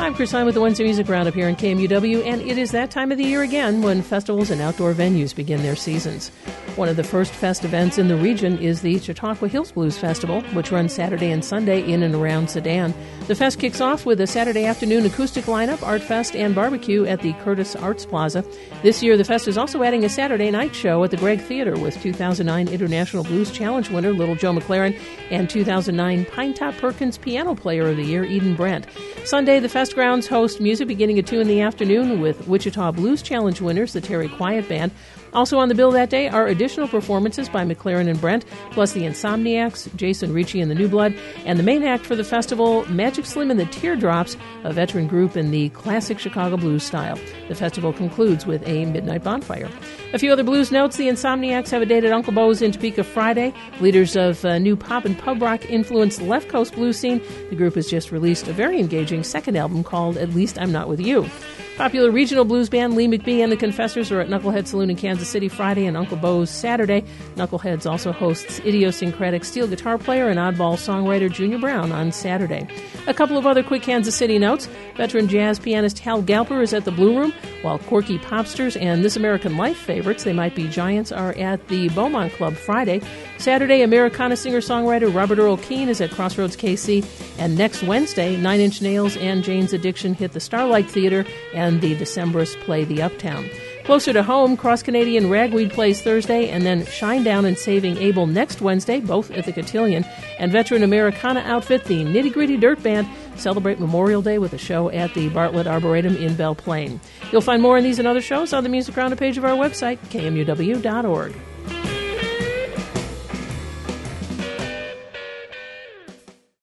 I'm Chris Hine with the Wednesday Music Roundup here in KMUW, and it is that time of the year again when festivals and outdoor venues begin their seasons. One of the first fest events in the region is the Chautauqua Hills Blues Festival, which runs Saturday and Sunday in and around Sedan. The fest kicks off with a Saturday afternoon acoustic lineup, art fest, and barbecue at the Curtis Arts Plaza. This year, the fest is also adding a Saturday night show at the Gregg Theater with 2009 International Blues Challenge winner Little Joe McLaren and 2009 Pinetop Perkins Piano Player of the Year Eden Brent. Sunday, the fest grounds host music beginning at 2 in the afternoon with Wichita Blues Challenge winners, the Terry Quiet Band. Also on the bill that day are additional performances by McLaren and Brent, plus the Insomniacs, Jason Ricci and the New Blood, and the main act for the festival, Magic Slim and the Teardrops, a veteran group in the classic Chicago blues style. The festival concludes with a midnight bonfire. A few other blues notes: the Insomniacs have a date at Uncle Bo's in Topeka Friday. Leaders of new pop and pub rock influenced left coast blues scene, the group has just released a very engaging second album called At Least I'm Not With You. Popular regional blues band Lee McBee and the Confessors are at Knucklehead Saloon in Kansas City Friday and Uncle Bo's Saturday. Knuckleheads also hosts idiosyncratic steel guitar player and oddball songwriter Junior Brown on Saturday. A couple of other quick Kansas City notes. Veteran jazz pianist Hal Galper is at the Blue Room, while Quirky Popsters and This American Life favorites, They Might Be Giants, are at the Beaumont Club Friday. Saturday, Americana singer-songwriter Robert Earl Keen is at Crossroads KC. And next Wednesday, Nine Inch Nails and Jane's Addiction hit the Starlight Theater, and the Decemberists play the Uptown. Closer to home, Cross-Canadian Ragweed plays Thursday, and then Shinedown and Saving Abel next Wednesday, both at the Cotillion. And veteran Americana outfit, the Nitty Gritty Dirt Band, celebrate Memorial Day with a show at the Bartlett Arboretum in Belle Plaine. You'll find more on these and other shows on the Music Roundup page of our website, kmuw.org.